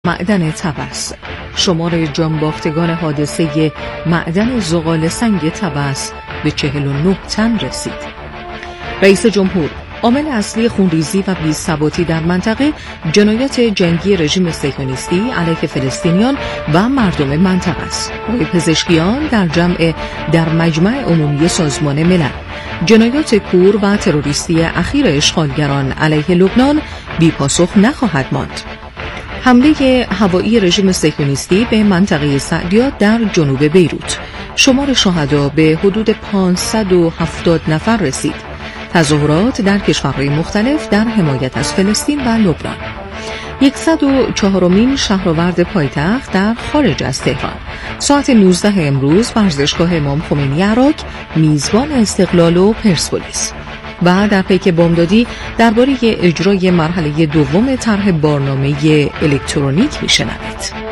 معدن طبس. شمار جانباختگان حادثه معدن زغال سنگ طبس به 49 تن رسید. رئیس جمهور: عامل اصلی خونریزی و بی‌ثباتی در منطقه جنایات جنگی رژیم صهیونیستی علیه فلسطینیان و مردم منطقه است. پزشکیان در مجمع عمومی سازمان ملل: جنایات کور و تروریستی اخیر اشغالگران علیه لبنان بی‌پاسخ نخواهد ماند. حمله هوایی رژیم صهیونیستی به منطقه سعدیات در جنوب بیروت. شمار شهدا به حدود 570 نفر رسید. تظاهرات در کشورهای مختلف در حمایت از فلسطین و لبنان. 104مین شهرآورد پایتخت در خارج از تهران. ساعت 19 امروز ورزشگاه امام خمینی عراق میزبان استقلال و پرسپولیس. و در پیک بامدادی درباره اجرای مرحله دوم طرح بارنامه الکترونیک میشنوید.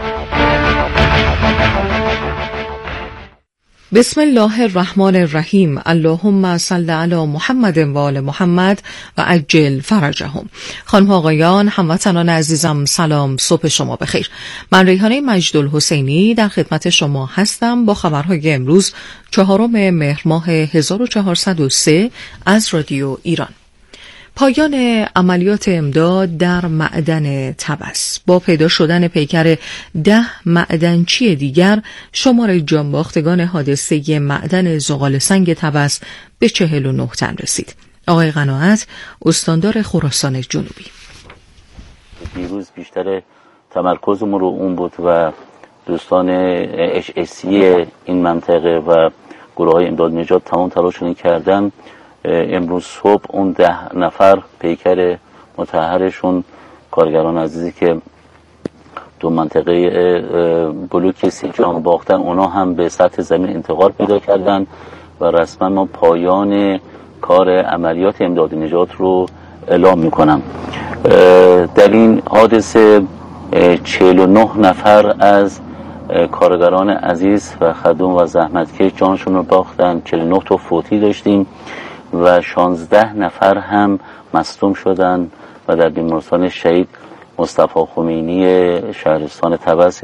بسم الله الرحمن الرحیم. اللهم صل علی محمد و آل محمد و عجل فرجهم. خانم آقایان، هموطنان عزیزم، سلام، صبح شما بخیر. من ریحانه مجدالحسینی در خدمت شما هستم با خبرهای امروز 4 مهر ماه 1403 از رادیو ایران. پایان عملیات امداد در معدن طبس. با پیدا شدن پیکر 10 معدنچی دیگر، شمار جانباختگان حادثه معدن زغال سنگ طبس به 49 تن رسید. آقای قناعت، استاندار خراسان جنوبی: دیروز بیشتر تمرکزمون رو اون بود و دوستان HSC این منطقه و گروه‌های امداد نجات تمام تلاششون کردن. امروز صبح اون 10 نفر پیکر مطهرشون، کارگران عزیزی که دو منطقه بلوک 3 جان باختن، اونا هم به سطح زمین انتقال پیدا کردن و رسما ما پایان کار عملیات امداد نجات رو اعلام میکنم. در این حادثه 49 نفر از کارگران عزیز و خدوم و زحمتکش جانشون رو باختن. 49 تا فوتی داشتیم و 16 نفر هم مصدوم شدن و در بیمارستان شهید مصطفی خمینی شهرستان طبس.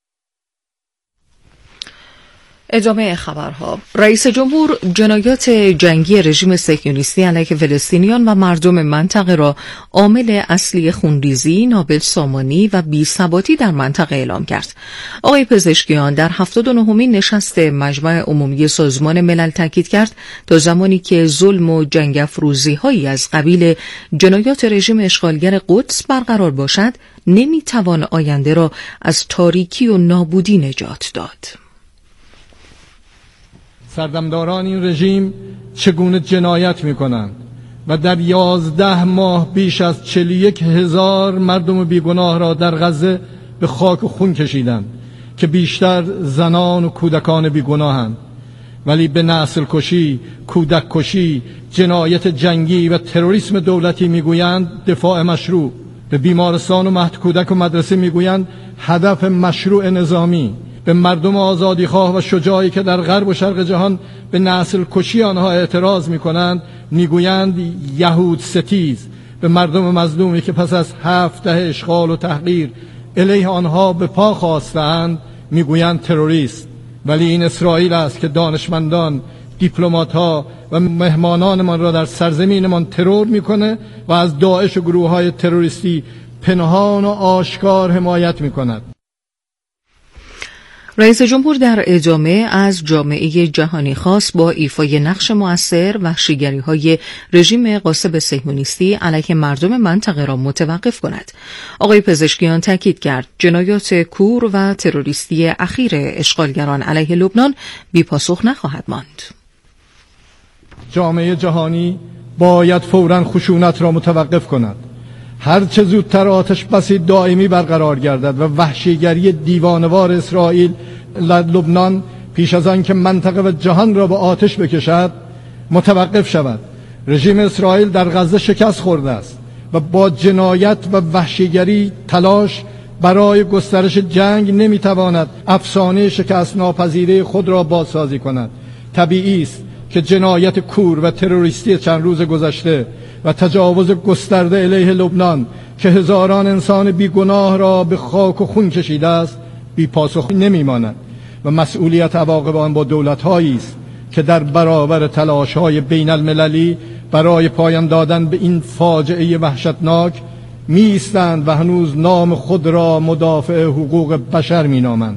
ادامه خبرها. رئیس جمهور جنایات جنگی رژیم صهیونیستی علیه فلسطینیان و مردم منطقه را عامل اصلی خونریزی، نابسامانی و بی‌ثباتی در منطقه اعلام کرد. آقای پزشکیان در 79مین نشست مجمع عمومی سازمان ملل تاکید کرد تا زمانی که ظلم و جنگ افروزی‌هایی از قبیل جنایات رژیم اشغالگر قدس برقرار باشد، نمی‌توان آینده را از تاریکی و نابودی نجات داد. سردمداران این رژیم چگونه جنایت می‌کنند و در 11 ماه بیش از 41,000 مردم بیگناه را در غزه به خاک و خون کشیدند که بیشتر زنان و کودکان بیگناهند، ولی به نسل کشی، کودک کشی، جنایت جنگی و تروریسم دولتی میگویند دفاع مشروع. به بیمارستان و مهد کودک و مدرسه میگویند هدف مشروع نظامی. به مردم آزادیخواه و شجاعی که در غرب و شرق جهان به نسل کشی آنها اعتراض می‌کنند میگویند یهود ستیز. به مردم مظلومی که پس از 7 دهه اشغال و تحقیر علیه آنها به پا خاستند میگویند تروریست. ولی این اسرائیل است که دانشمندان، دیپلمات‌ها و مهمانانمان را در سرزمینمان ترور می‌کنه و از داعش و گروه‌های تروریستی پنهان و آشکار حمایت می‌کند. رئیس جمهور در ادامه از جامعه جهانی خواست با ایفای نقش مؤثر وحشیگری‌های رژیم غاصب صهیونیستی علیه مردم منطقه را متوقف کند. آقای پزشکیان تاکید کرد جنایات کور و تروریستی اخیر اشغالگران علیه لبنان بی‌پاسخ نخواهد ماند. جامعه جهانی باید فوراً خشونت را متوقف کند. هر چه زودتر آتش بس دائمی برقرار گردد و وحشیگری دیوانوار اسرائیل لبنان پیش از آن که منطقه و جهان را به آتش بکشد متوقف شود. رژیم اسرائیل در غزه شکست خورده است و با جنایت و وحشیگری تلاش برای گسترش جنگ نمیتواند افسانه شکست ناپذیره خود را بازسازی کند. طبیعی است که جنایت کور و تروریستی چند روز گذشته و تجاوز گسترده علیه لبنان که هزاران انسان بیگناه را به خاک و خون کشیده است بی پاسخ نمیماند و مسئولیت عواقب آن با دولت‌هایی است که در برابر تلاش‌های بین المللی برای پایان دادن به این فاجعه وحشتناک می ایستند و هنوز نام خود را مدافع حقوق بشر می نامند.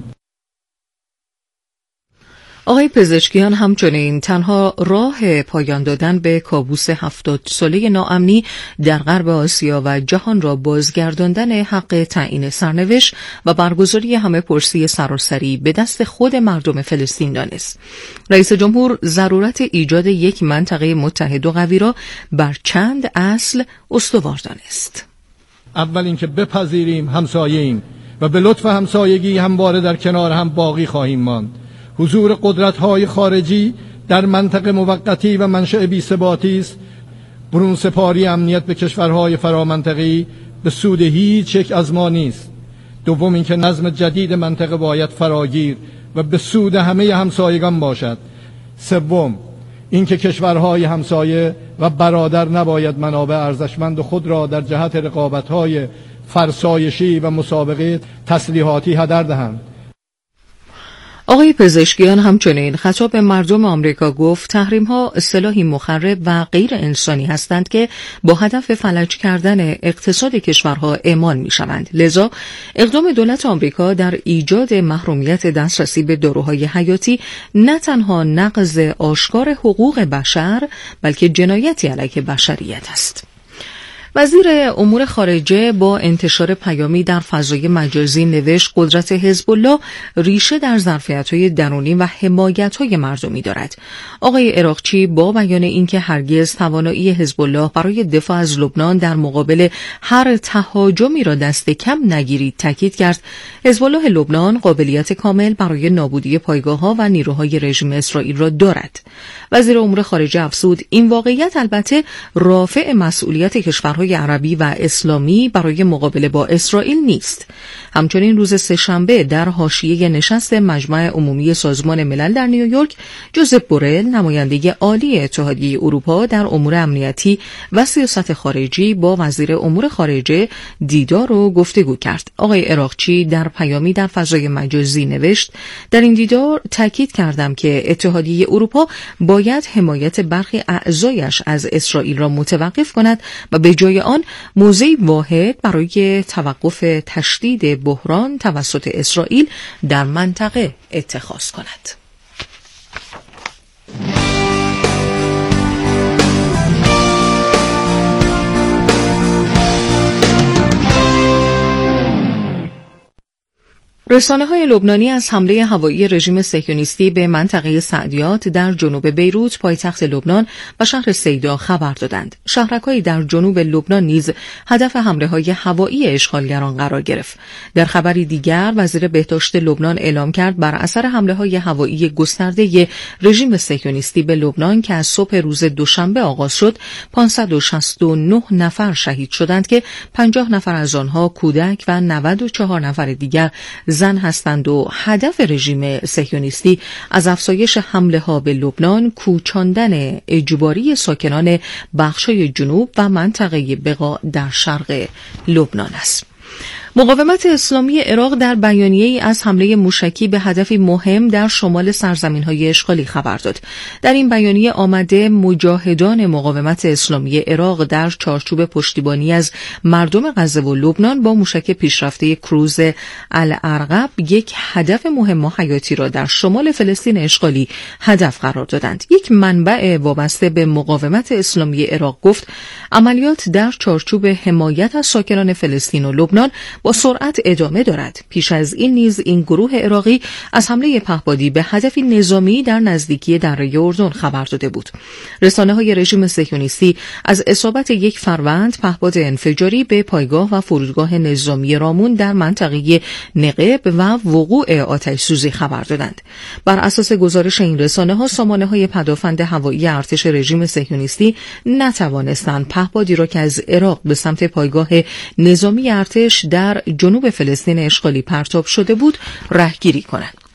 آقای پزشکیان همچنین تنها راه پایان دادن به کابوس 70 ساله ناامنی در غرب آسیا و جهان را بازگرداندن حق تعیین سرنوشت و برگزاری همه پرسی سراسری به دست خود مردم فلسطین دانست. رئیس جمهور ضرورت ایجاد یک منطقه متحد و قوی را بر چند اصل استوار دانست. اول اینکه بپذیریم همسایه‌ایم و به لطف همسایگی همواره در کنار هم باقی خواهیم ماند. حضور قدرت‌های خارجی در منطقه موقتی و منشأ بی‌ثباتی است. برون سپاری امنیت به کشورهای فرامنطقه‌ای به سود هیچ یک از ما نیست. دوم اینکه نظم جدید منطقه باید فراگیر و به سود همه همسایگان باشد. سوم اینکه کشورهای همسایه و برادر نباید منابع ارزشمند خود را در جهت رقابت‌های فرسایشی و مسابقه تسلیحاتی هدر دهند. آقای پزشکیان همچنین خطاب به مردم آمریکا گفت تحریم‌ها اصطلاحی مخرب و غیر انسانی هستند که با هدف فلج کردن اقتصاد کشورها اعمال می‌شوند. لذا اقدام دولت آمریکا در ایجاد محرومیت دسترسی به داروهای حیاتی نه تنها نقض آشکار حقوق بشر بلکه جنایتی علیه بشریت است. وزیر امور خارجه با انتشار پیامی در فضای مجازی نوشت قدرت حزب الله ریشه در ظرفیت‌های درونی و حمایت‌های مردمی دارد. آقای عراقچی با بیان اینکه هرگز توانایی حزب الله برای دفاع از لبنان در مقابل هر تهاجمی را دست کم نگیرید تاکید کرد حزب الله لبنان قابلیت کامل برای نابودی پایگاه‌ها و نیروهای رژیم اسرائیل را دارد. وزیر امور خارجه افزود این واقعیت البته رافع مسئولیت کشورهای عربی و اسلامی برای مقابله با اسرائیل نیست. همچنین روز سه‌شنبه در حاشیه نشست مجمع عمومی سازمان ملل در نیویورک جوزپ بورل نماینده عالی اتحادیه اروپا در امور امنیتی و سیاست خارجی با وزیر امور خارجه دیدار و گفتگو کرد. آقای عراقچی در پیامی در فضای مجازی نوشت در این دیدار تاکید کردم که اتحادیه اروپا باید حمایت برخی اعضایش از اسرائیل را متوقف کند و به جای آن موضعی واحد برای توقف تشدید بحران توسط اسرائیل در منطقه اتخاذ کند. رسانه‌های لبنانی از حمله هوایی رژیم صهیونیستی به منطقه سعدیات در جنوب بیروت پایتخت لبنان و شهر سیدا خبر دادند. شهرک‌هایی در جنوب لبنان نیز هدف حمله‌های هوایی اشغالگران قرار گرفت. در خبری دیگر وزیر بهداشت لبنان اعلام کرد بر اثر حمله‌های هوایی گسترده رژیم صهیونیستی به لبنان که از صبح روز دوشنبه آغاز شد 569 نفر شهید شدند که 50 نفر از آنها کودک و 94 نفر دیگر زن هستند و هدف رژیم صهیونیستی از افزایش حمله‌ها به لبنان کوچاندن اجباری ساکنان بخش‌های جنوب و منطقه بقا در شرق لبنان است. مقاومت اسلامی عراق در بیانیه‌ای از حمله موشکی به هدفی مهم در شمال سرزمین‌های اشغالی خبر داد. در این بیانیه آمده مجاهدان مقاومت اسلامی عراق در چارچوب پشتیبانی از مردم غزه و لبنان با موشک پیشرفته کروز العرقب یک هدف مهم و حیاتی را در شمال فلسطین اشغالی هدف قرار دادند. یک منبع وابسته به مقاومت اسلامی عراق گفت عملیات در چارچوب حمایت از ساکنان فلسطین و لبنان با سرعت ادامه دارد. پیش از این نیز این گروه عراقی از حمله پهپادی به هدفی نظامی در نزدیکی دره اردن خبر داده بود. رسانه‌های رژیم صهیونیستی از اصابت یک فروند پهپاد انفجاری به پایگاه و فرودگاه نظامی رامون در منطقه نقب و وقوع آتش‌سوزی خبر دادند. بر اساس گزارش این رسانه‌ها سامانه‌های پدافند هوایی ارتش رژیم صهیونیستی نتوانستند پهپادی را که از عراق به سمت پایگاه نظامی ارتش در جنوب فلسطین اشغالی پرتاب شده بود رهگیری کنند.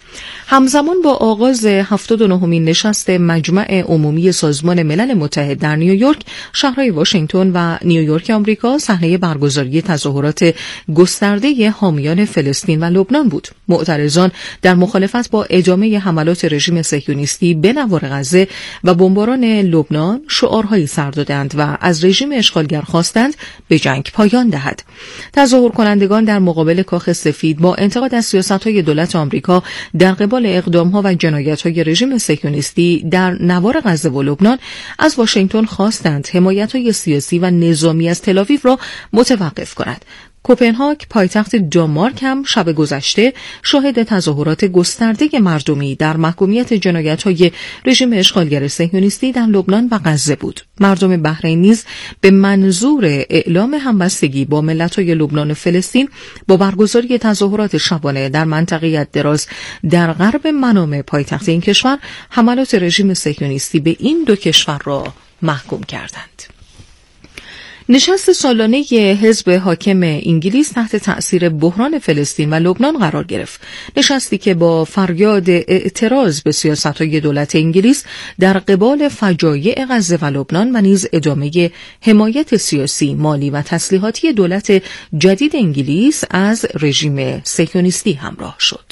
همزمان با آغاز 79مین نشست مجمع عمومی سازمان ملل متحد در نیویورک، شهرهای واشنگتن و نیویورک آمریکا صحنه برگزاری تظاهرات گسترده حامیان فلسطین و لبنان بود. معترضان در مخالفت با ادامه حملات رژیم صهیونیستی به نوار غزه و بمباران لبنان شعارهایی سر دادند و از رژیم اشغالگر خواستند به جنگ پایان دهد. تظاهر کنندگان در مقابل کاخ سفید با انتقاد از سیاست‌های دولت آمریکا در قبال اقدام‌ها و جنایت‌های رژیم صهیونیستی در نوار غزه و لبنان از واشنگتن خواستند حمایت‌های سیاسی و نظامی از تل‌آویو را متوقف کند. کوپنهاگ، پایتخت دانمارک، هم شب گذشته شاهد تظاهرات گسترده مردمی در محکومیت جنایت‌های رژیم اشغالگر صهیونیستی در لبنان و غزه بود. مردم بحرین نیز به منظور اعلام همبستگی با ملت‌های لبنان و فلسطین با برگزاری تظاهرات شبانه در منطقه دراز در غرب منامه پایتخت این کشور حملات رژیم صهیونیستی به این دو کشور را محکوم کردند. نشست سالانه حزب حاکم انگلیس تحت تأثیر بحران فلسطین و لبنان قرار گرفت. نشستی که با فریاد اعتراض به سیاست‌های دولت انگلیس در قبال فجایع غزه و لبنان و نیز ادامه حمایت سیاسی، مالی و تسلیحاتی دولت جدید انگلیس از رژیم صهیونیستی همراه شد.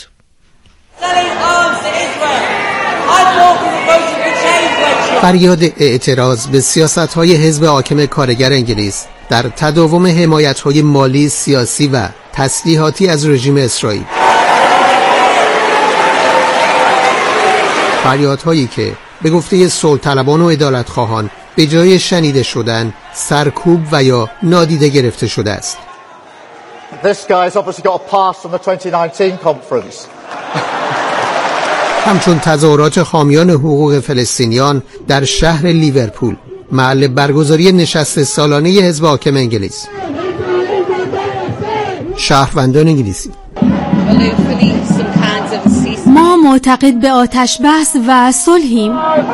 فریاد اعتراض به سیاست‌های حزب حاکم کارگر انگلیس در تداوم حمایت‌های مالی، سیاسی و تسلیحاتی از رژیم اسرائیل. فریادهایی که به گفته صلح‌طلبان و عدالت‌خواهان به جای شنیده شدن، سرکوب و یا نادیده گرفته شده است. This guy's obviously got a pass from the 2019 conference. همچون تظاهرات حامیان حقوق فلسطینیان در شهر لیورپول، محل برگزاری نشست سالانه حزب حاکم انگلیس. شهروندان انگلیسی: ما معتقد به آتش بس و صلحیم.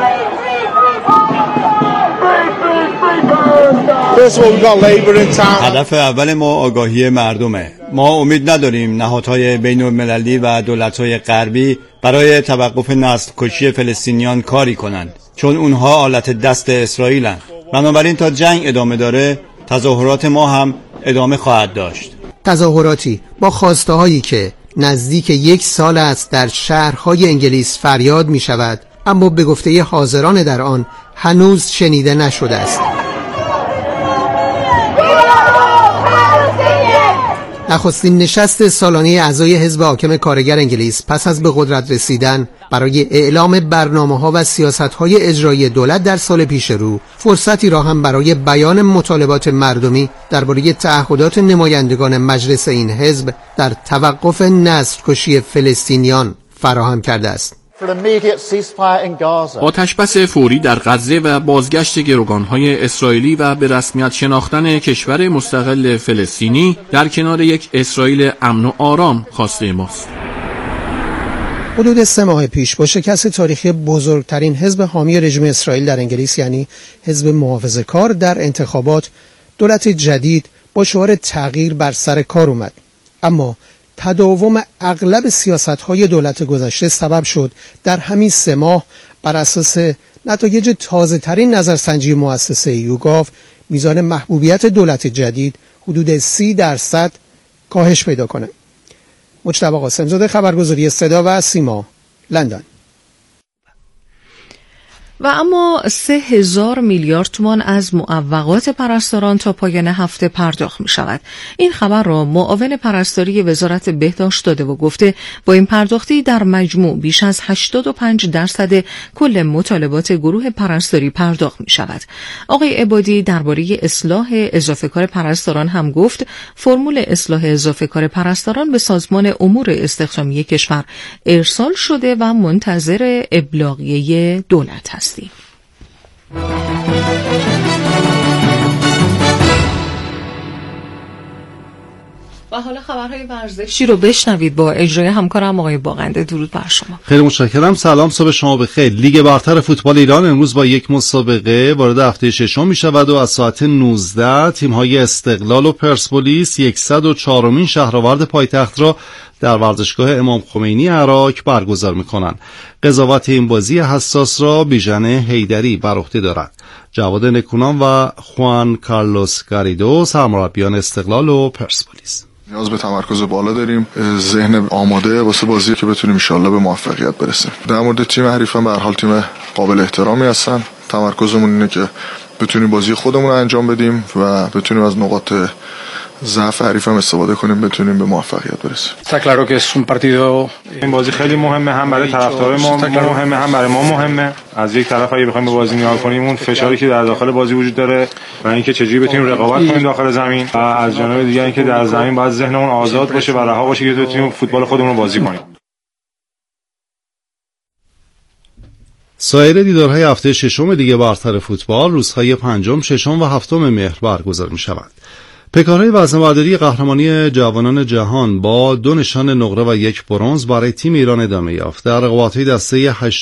هدف اول ما آگاهی مردمه. ما امید نداریم نهادهای بین المللی و دولت‌های غربی برای توقف نسل کشی فلسطینیان کاری کنند، چون اونها آلت دست اسرائیلن. بنابراین تا جنگ ادامه داره، تظاهرات ما هم ادامه خواهد داشت. تظاهراتی با خواسته هایی که نزدیک 1 سال است در شهرهای انگلیس فریاد می شود، اما به گفته حاضران در آن هنوز شنیده نشده است. نخستین نشست سالانه اعضای حزب حاکم کارگر انگلیس پس از به قدرت رسیدن برای اعلام برنامه‌ها و سیاست‌های اجرایی دولت در سال پیش رو، فرصتی را هم برای بیان مطالبات مردمی درباره تعهدات نمایندگان مجلس این حزب در توقف نسل‌کشی فلسطینیان فراهم کرده است. آتشبس فوری در غزه و بازگشت گروگان‌های اسرائیلی و به رسمیت شناختن کشور مستقل فلسطینی در کنار یک اسرائیل امن و آرام خواسته ماست. حدود 3 ماه پیش با شکست تاریخی بزرگترین حزب حامی رژیم اسرائیل در انگلیس، یعنی حزب محافظه‌کار، در انتخابات، دولت جدید با شعار تغییر بر سر کار اومد. اما تداوم اغلب سیاست‌های دولت گذشته سبب شد در همین 3 ماه بر اساس نتایج تازه‌ترین نظرسنجی مؤسسه یوگاو میزان محبوبیت دولت جدید حدود 30% کاهش پیدا کنه. مجتبی قاسم‌زاده، خبرگزاری صدا و سیما، لندن. و اما 3000 میلیارد تومان از معوقات پرستاران تا پایان هفته پرداخت می شود. این خبر را معاون پرستاری وزارت بهداشت داده و گفته با این پرداختی در مجموع بیش از 85% کل مطالبات گروه پرستاری پرداخت می شود. آقای عبادی درباره اصلاح اضافه کار پرستاران هم گفت فرمول اصلاح اضافه کار پرستاران به سازمان امور استخدامی کشور ارسال شده و منتظر ابلاغیه دولت هستیم. و حالا خبرهای ورزشی رو بشنوید با اجرای همکارم آقای باغنده. درود بر شما. خیلی متشکرم. سلام، صبح شما بخیر. لیگ برتر فوتبال ایران امروز با یک مسابقه وارد هفته ششم می‌شود و از ساعت 19 تیم‌های استقلال و پرسپولیس 104مین شهرآورد پایتخت را در ورزشگاه امام خمینی عراق برگزار می‌کنند. قضاوت این بازی حساس را بیژن حیدری بر عهده دارد. جواد نکونام و خوان کارلوس گاریدو سرمربیان استقلال و پرسپولیس. نیاز به تمرکز بالا داریم، ذهن آماده واسه بازی که بتونیم ان شاءالله به موفقیت برسیم. در مورد تیم حریفم به هر حال تیم قابل احترامی هستن. تمرکزمون اینه که بتونیم بازی خودمون رو انجام بدیم و بتونیم از نقاط ضعف حریفم استفاده کنیم، بتونیم به موفقیت برسیم. Está claro que es un partido. این بازی خیلی مهمه، هم برای طرفدارای ما مهمه، هم برای ما مهمه. از یک طرف اگه بخوایم به بازی نگاه کنیم، اون فشاری که در داخل بازی وجود داره و اینکه چجوری بتونیم رقابت کنیم داخل زمین، و از جانب دیگه اینکه در زمین باید ذهنمون آزاد باشه و رها باشه که بتونیم فوتبال خودمون رو بازی کنیم. سایر دیدارهای هفته ششم لیگ برتر فوتبال روزهای 5، 6 و 7 مهر برگزار می‌شود. پیکارهای وزنه‌برداری قهرمانی جوانان جهان با 2 نشان نقره و 1 برنز برای تیم ایران ادامه یافت. در رقابت‌های دسته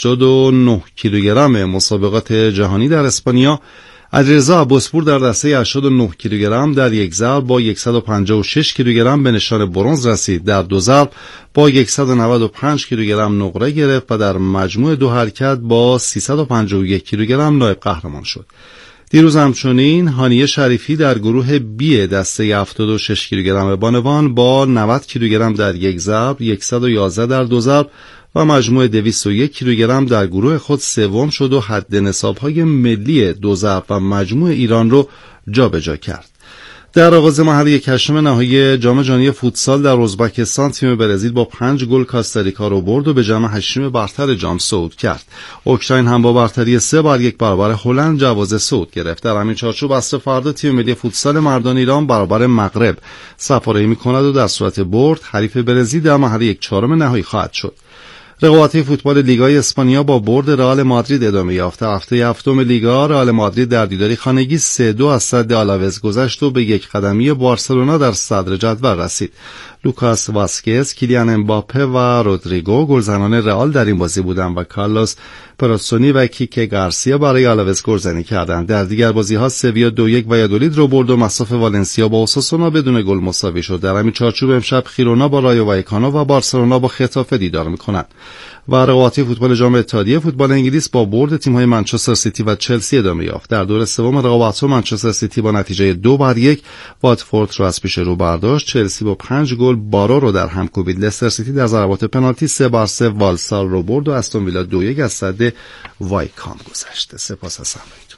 89 کیلوگرم مسابقات جهانی در اسپانیا، علیرضا عباسپور در دسته 89 کیلوگرم در یک ضرب با 156 کیلوگرم به نشان برنز رسید. در 2 ضرب با 195 کیلوگرم نقره گرفت و در مجموع 2 حرکت با 351 کیلوگرم نایب قهرمان شد. دیروز همچنین هانیه شریفی در گروه بی دسته 76 کیلوگرم بانوان با 90 کیلوگرم در یک ضرب، 111 در 2 ضرب و مجموع 201 کیلوگرم در گروه خود سوم شد و حد نصاب‌های ملی 2 ضرب و مجموع ایران رو جابجا کرد. در آغاز مرحله 8 نهایی جام جهانی فوتسال در ازبکستان تیم برزیل با 5 گل کاستاریکا رو برد و به جام 8 برتر جام صعود کرد. اوکراین هم با برتری 3-1 برابر هلند جواز صعود گرفت. در همین چارچوب از فردا تیم ملی فوتسال مردان ایران برابر مغرب سفاره‌ای می‌کند و در صورت برد حریف برزیل در مرحله 1/4 نهایی خواهد شد. رقابت‌های فوتبال لیگای اسپانیا با برد رئال مادرید ادامه یافت. هفته 7 لیگا رئال مادرید در دیداری خانگی 3-2 از صد آلاوز گذشت و به 1 قدمی بارسلونا در صدر جدول رسید. لوکاس واسکز، کیلیان امباپه و رودریگو گلزنان رئال در این بازی بودند و کارلوس پراسونی و کیکه گارسیا برای آلاوز گلزنی کردند. در دیگر بازی‌ها سویا 2-1 وایادولید رو برد و مصاف والنسیا با اوساسونا بدون گل مساوی شد. در همین چارچوب امشب خیرونا با رایو وایکانو و بارسلونا با خطافه دیدار می‌کنند. و رقابت‌های فوتبال جام اتحادیه فوتبال انگلیس با برد تیم‌های منچستر سیتی و چلسی ادامه یافت. در دور سوم رقابت‌ها منچستر سیتی با نتیجه 2-1 واتفورد را از پیش رو برداشت. چلسی با 5 گل بارو رو در هم کوبید. لستر سیتی در ضربات پنالتی 3-3 والسال رو برد و استون ویلا 2-1 از صد وایکام گذشت. سپاس از همراهیتون.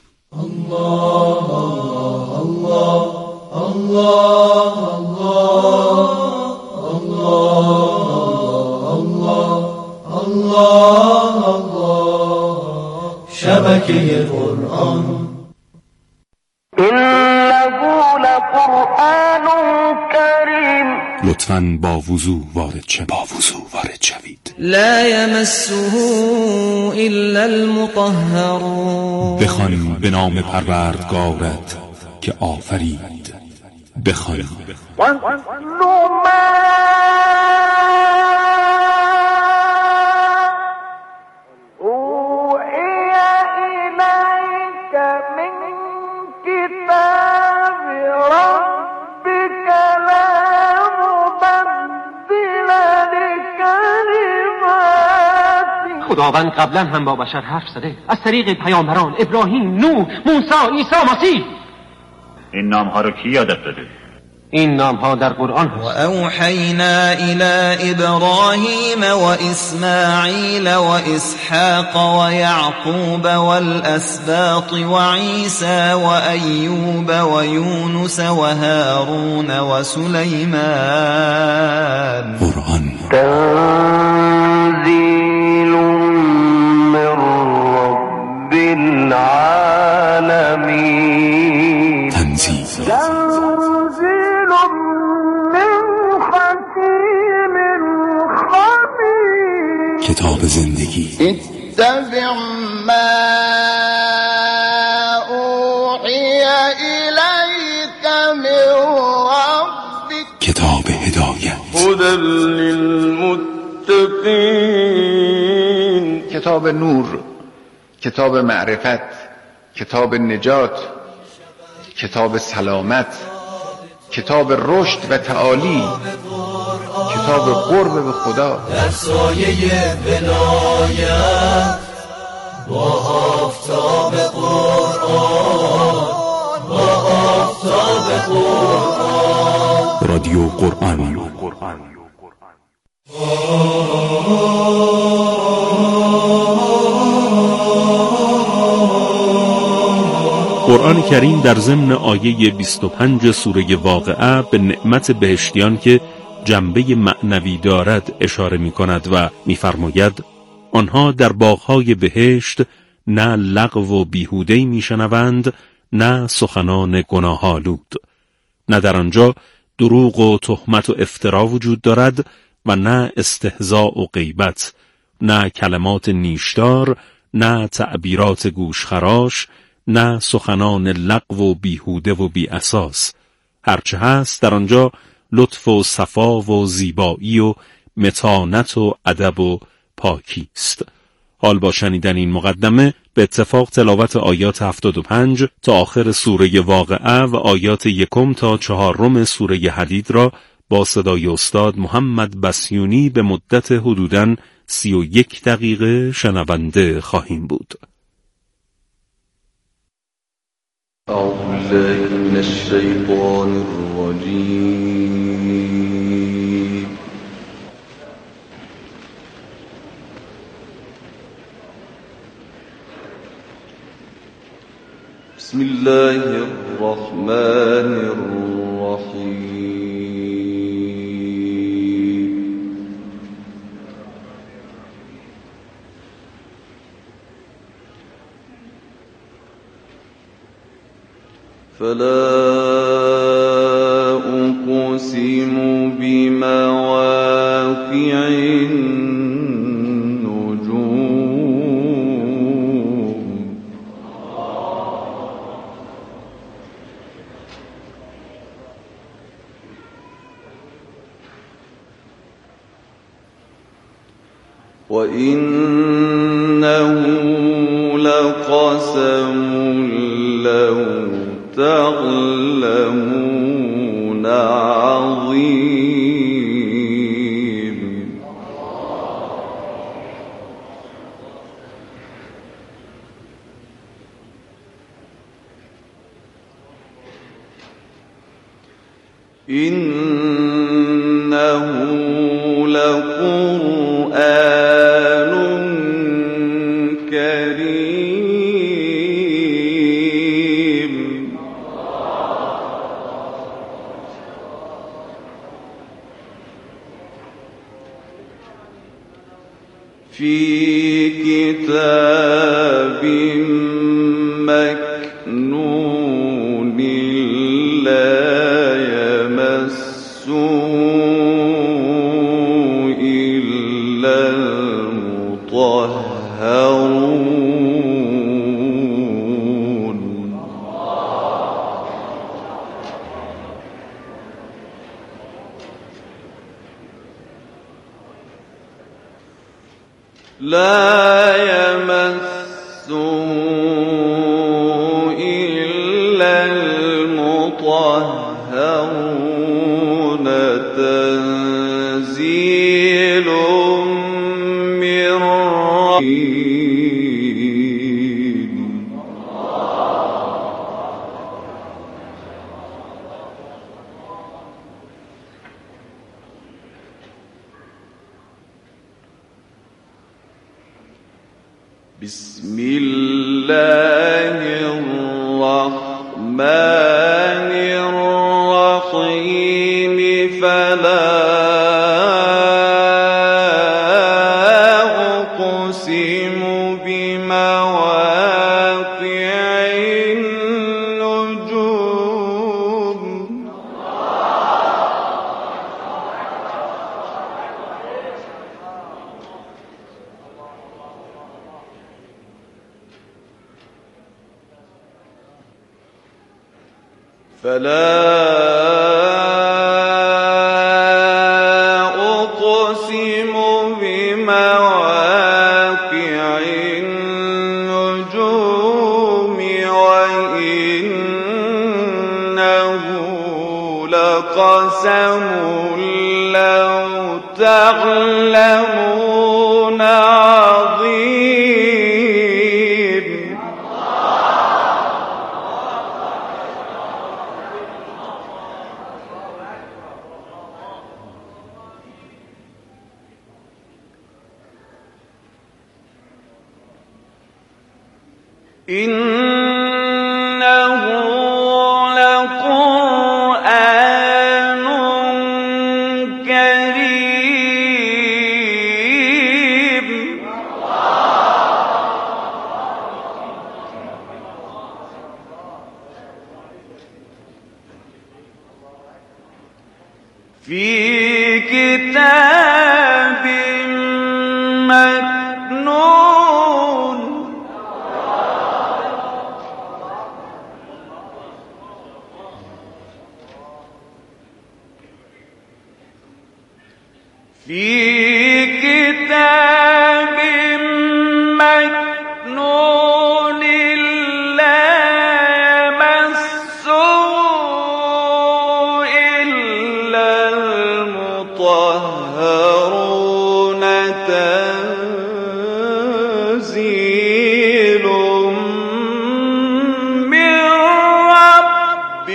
الله الله الله الله الله الله شبکه قرآن إنه لقرآن كريم لطفاً با وضو وارد شوید. لا يمسه إلا المطهرون. بخوان به نام پروردگارت که آفرید. بخوان خداوند قبلا هم با بشر حرف زده از طریق پیامبران ابراهیم، نوح، موسی، عیسی مسیح. این نامها رو کی یادت داده؟ این نامها در قرآن هست. و اوحینا الی ابراهیم و اسماعیل و اسحاق و یعقوب والاسباط و عیسی و ایوب و یونس و هارون و سلیمان. قرآن تنزیل من رب العالمین. تنزیل کتاب زندگی. اتبع ما اوحی الیک من ربک. کتاب هدایت. للمتقين. کتاب نور، کتاب معرفت، کتاب نجات، کتاب سلامت، کتاب رشد و تعالی، کتاب قرب به خدا. در سایه ولایت با آفتاب قرآن، با آفتاب قرآن. رادیو قرآن. قرآن کریم در ضمن آیه 25 سوره واقعه به نعمت بهشتیان که جنبه معنوی دارد اشاره می کند و می فرماید آنها در باغهای بهشت نه لغو و بیهوده‌ای می شنوند، نه سخنان گناه‌آلود، نه در آنجا دروغ و تهمت و افترا وجود دارد و نه استهزاء و غیبت، نه کلمات نیشدار، نه تعبیرات گوشخراش، نه سخنان لغو و بیهوده و بی اساس. هرچه هست در آنجا لطف و صفا و زیبایی و متانت و ادب و پاکی است. حال با شنیدن این مقدمه به اتفاق تلاوت آیات 75 تا آخر سوره واقعه و آیات 1 تا 4 سوره حدید را با صدای استاد محمد بسیونی به مدت حدوداً 31 دقیقه شنونده خواهیم بود. أعوذ بالله من الشيطان الرجيم. بسم الله الرحمن الرحيم. فلا أقسم بمواقع النجوم. وإنه لقسم لو تعلمون عظيم. إنه لقرآن كريم. في كتاب مكنون لا يمسه إلا المطهرون. لا يمسه إلا المطهرون. تنزيل من رحيم. بسم الله الرحمن الرحيم. فلا أقسم بمواقع النجوم. فلا أقسم بمواقع النجوم وإنه لقسم لو تعلمون عظيم إنه لقرآن كريم في كتاب مكنون في كتاب مكنون لا يمسه إلا المطهرون تنزيل من رب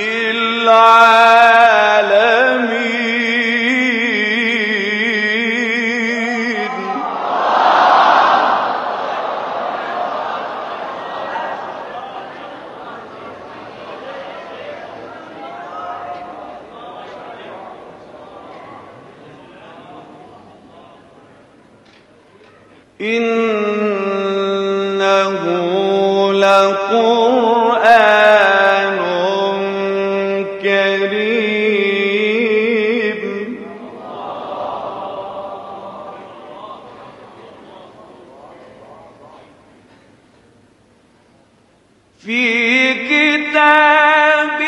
العالمين إنه لقرآن كريم في كتاب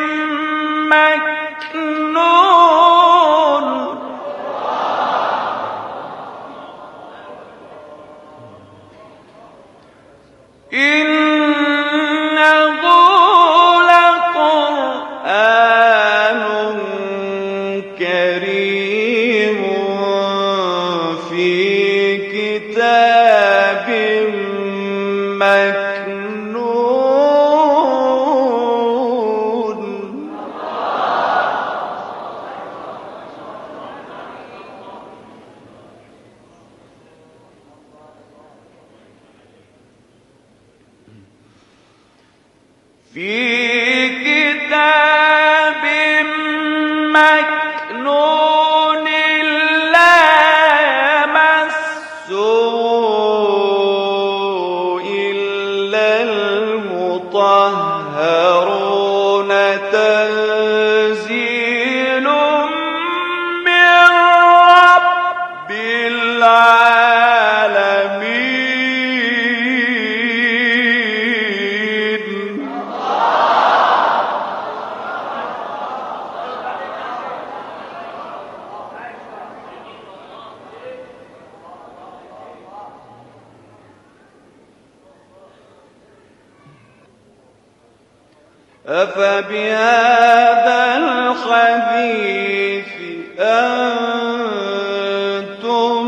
مكنون إنه لقرآن كريم في كتاب مكنون في كتاب مكنون لا يمسه إلا المطهرون تنزيل من رب العالمين أفبهذا الحديث أنتم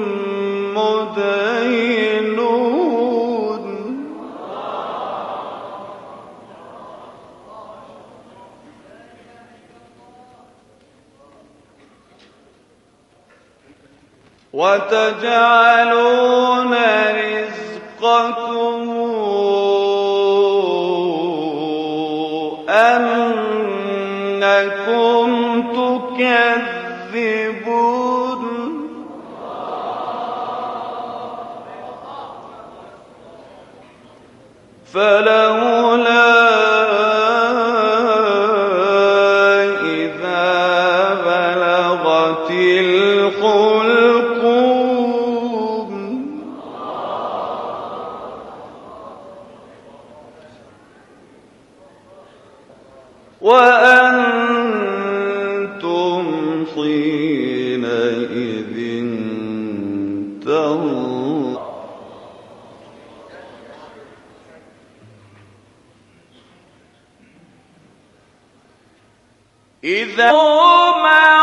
مدهنون وتجعلون رزقكم أنكم تكذبون فلولا إذا بلغت الحلقوم وأنتم حينئذ اذا ما